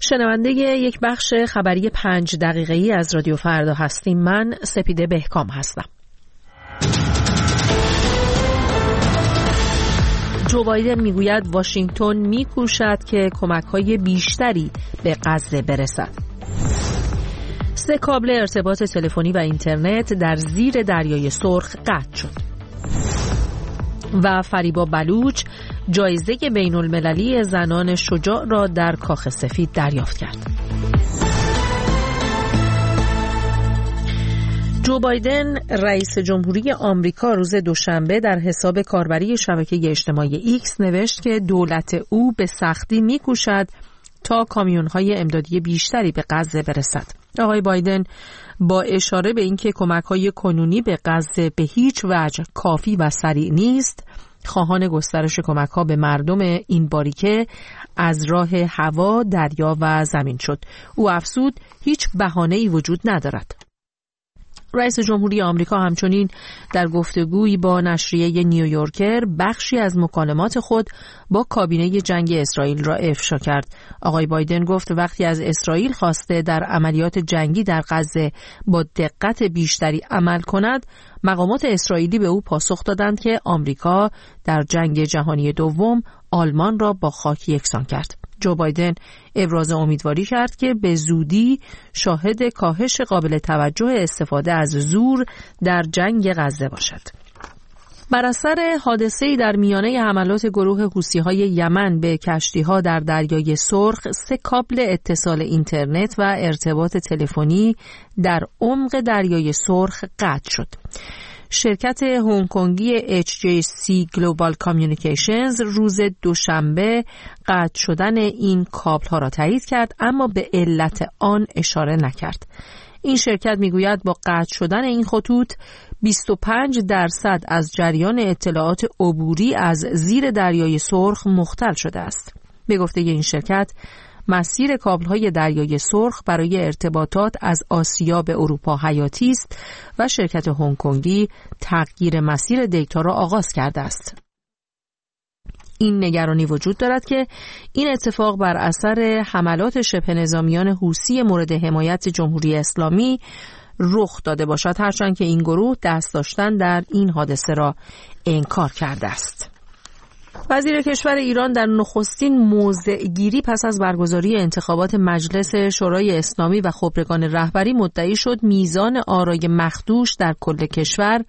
شنونده یک بخش خبری 5 دقیقه‌ای از رادیو فردا هستیم. من سپیده بهکام هستم. جو بایدن میگوید واشنگتن میکوشد که کمک‌های بیشتری به غزه برسد. 3 کابل ارتباط تلفنی و اینترنت در زیر دریای سرخ قطع شد. و فریبا بلوچ جایزه بین‌المللی زنان شجاع را در کاخ سفید دریافت کرد. جو بایدن رئیس جمهوری آمریکا روز دوشنبه در حساب کاربری شبکه اجتماعی ایکس نوشت که دولت او به سختی می‌کوشد تا کامیون‌های امدادی بیشتری به غزه برسد. آقای بایدن با اشاره به اینکه کمک‌های کنونی به غزه به هیچ وجه کافی و سریع نیست، خواهان گسترش کمک‌ها به مردم این باریکه از راه هوا، دریا و زمین شد. او افزود هیچ بهانه‌ای وجود ندارد. رئیس جمهوری آمریکا همچنین در گفتگویی با نشریه نیویورکر بخشی از مکالمات خود با کابینه جنگ اسرائیل را افشا کرد. آقای بایدن گفت وقتی از اسرائیل خواسته در عملیات جنگی در غزه با دقت بیشتری عمل کند، مقامات اسرائیلی به او پاسخ دادند که آمریکا در جنگ جهانی دوم آلمان را با خاک یکسان کرد. جو بایدن ابراز امیدواری کرد که به زودی شاهد کاهش قابل توجه استفاده از زور در جنگ غزه باشد. بر اثر حادثه‌ای در میانه حملات گروه حوثی‌های یمن به کشتی‌ها در دریای سرخ، 3 کابل اتصال اینترنت و ارتباط تلفنی در عمق دریای سرخ قطع شد. شرکت هنگ کنگی HJC Global Communications روز دوشنبه قطع شدن این کابل ها را تایید کرد، اما به علت آن اشاره نکرد. این شرکت میگوید با قطع شدن این خطوط 25% از جریان اطلاعات عبوری از زیر دریای سرخ مختل شده است. به گفته این شرکت، مسیر کابل‌های دریای سرخ برای ارتباطات از آسیا به اروپا حیاتی است و شرکت هنگ کنگی تغییر مسیر دیتا را آغاز کرده است. این نگرانی وجود دارد که این اتفاق بر اثر حملات شبه نظامیان حوثی مورد حمایت جمهوری اسلامی رخ داده باشد، هرچند که این گروه دست داشتن در این حادثه را انکار کرده است. وزیر کشور ایران در نخستین موضع‌گیری پس از برگزاری انتخابات مجلس شورای اسلامی و خبرگان رهبری مدعی شد میزان آرای مخدوش در کل کشور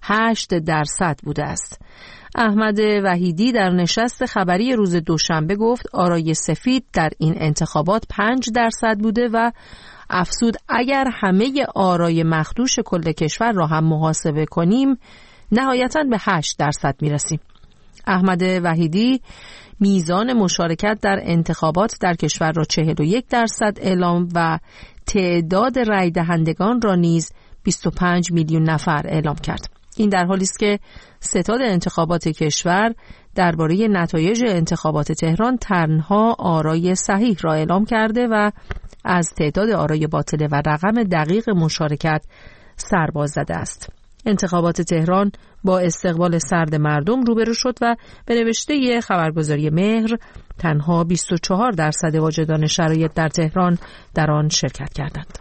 8% بوده است. احمد وحیدی در نشست خبری روز دوشنبه گفت آرای سفید در این انتخابات 5% بوده و افزود اگر همه آرای مخدوش کل کشور را هم محاسبه کنیم نهایتاً به 8% میرسیم. احمد وحیدی میزان مشارکت در انتخابات در کشور را 41% اعلام و تعداد رای دهندگان را نیز 25 میلیون نفر اعلام کرد. این در حالی است که ستاد انتخابات کشور درباره نتایج انتخابات تهران تنها آرای صحیح را اعلام کرده و از تعداد آرای باطله و رقم دقیق مشارکت سرباز زده است. انتخابات تهران با استقبال سرد مردم روبرو شد و به نوشته خبرگزاری مهر تنها 24% واجدان شرایط در تهران در آن شرکت کردند.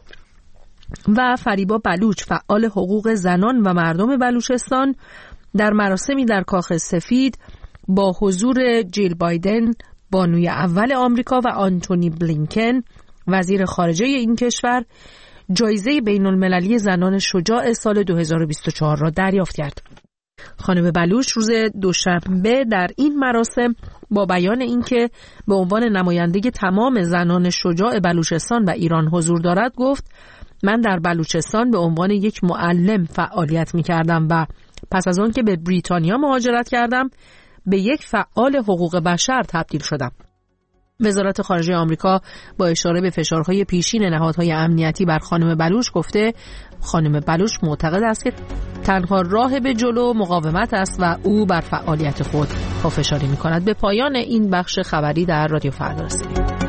و فریبا بلوچ فعال حقوق زنان و مردم بلوچستان در مراسمی در کاخ سفید با حضور جیل بایدن بانوی اول آمریکا و آنتونی بلینکن وزیر خارجه این کشور جایزه بین‌المللی زنان شجاع سال 2024 را دریافت کرد. خانم بلوچ روز دوشنبه در این مراسم با بیان اینکه به عنوان نماینده تمام زنان شجاع بلوچستان و ایران حضور دارد گفت من در بلوچستان به عنوان یک معلم فعالیت می‌کردم و پس از آن که به بریتانیا مهاجرت کردم به یک فعال حقوق بشر تبدیل شدم. وزارت خارجه آمریکا با اشاره به فشارهای پیشین نهادهای امنیتی بر خانم بلوچ گفته خانم بلوچ معتقد است که تنها راه به جلو مقاومت است و او بر فعالیت خود پافشاری می‌کند. به پایان این بخش خبری در رادیو فردا رسیدیم.